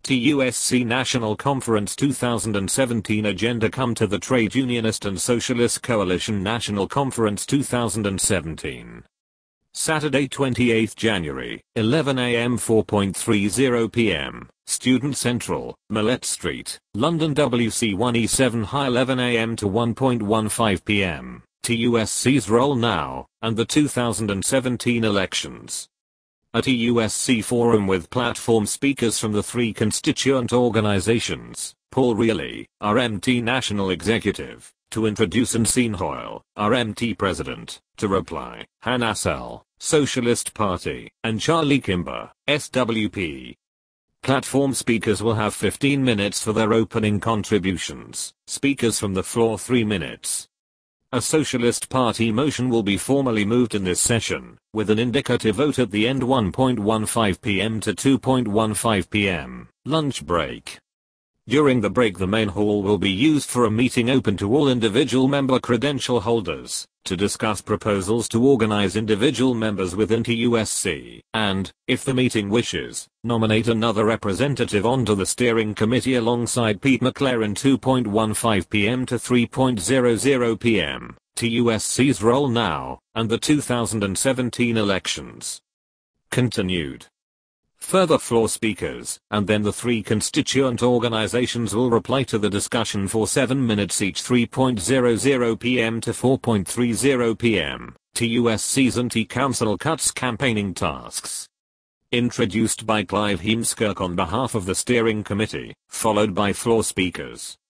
TUSC National Conference 2017 Agenda. Come to the Trade Unionist and Socialist Coalition National Conference 2017. Saturday 28 January, 11 a.m. 4:30 p.m. Student Central, Millett Street, London WC1E7 High 11 a.m. to 1:15 p.m. TUSC's Role Now, and the 2017 Elections. A TUSC forum with platform speakers from the three constituent organizations: Paul Reilly, RMT National Executive, to introduce, and Sean Hoyle, RMT President, to reply, Han Assel, Socialist Party, and Charlie Kimber, SWP. Platform speakers will have 15 minutes for their opening contributions, speakers from the floor 3 minutes. A Socialist Party motion will be formally moved in this session, with an indicative vote at the end. 1:15 p.m. to 2:15 p.m. Lunch break. During the break, the main hall will be used for a meeting open to all individual member credential holders, to discuss proposals to organize individual members within TUSC, and, if the meeting wishes, nominate another representative onto the steering committee alongside Pete McLaren. 2:15 p.m. to 3:00 p.m. TUSC's Role Now, and the 2017 Elections. Continued. Further floor speakers, and then the three constituent organizations will reply to the discussion for 7 minutes each. 3:00 p.m. to 4:30 p.m. TUSC's Anti-Council Cuts Campaigning Tasks. Introduced by Clive Heemskirk on behalf of the steering committee, followed by floor speakers.